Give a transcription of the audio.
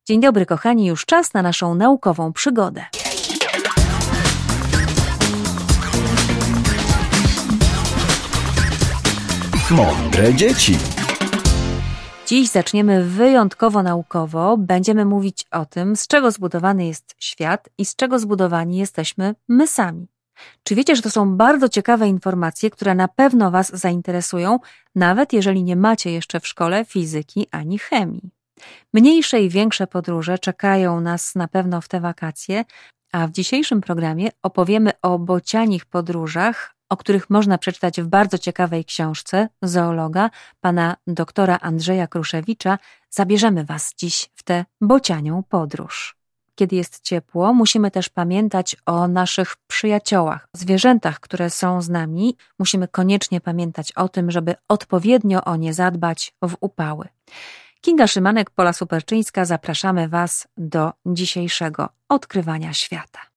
Dzień dobry kochani, już czas na naszą naukową przygodę. Mądre dzieci. Dziś zaczniemy wyjątkowo naukowo. Będziemy mówić o tym, z czego zbudowany jest świat i z czego zbudowani jesteśmy my sami. Czy wiecie, że to są bardzo ciekawe informacje, które na pewno Was zainteresują, nawet jeżeli nie macie jeszcze w szkole fizyki ani chemii. Mniejsze i większe podróże czekają nas na pewno w te wakacje, a w dzisiejszym programie opowiemy o bocianich podróżach, o których można przeczytać w bardzo ciekawej książce zoologa, pana doktora Andrzeja Kruszewicza. Zabierzemy Was dziś w tę bocianią podróż. Kiedy jest ciepło, musimy też pamiętać o naszych przyjaciołach, zwierzętach, które są z nami. Musimy koniecznie pamiętać o tym, żeby odpowiednio o nie zadbać w upały. Kinga Szymanek, Pola Superczyńska, zapraszamy Was do dzisiejszego odkrywania świata.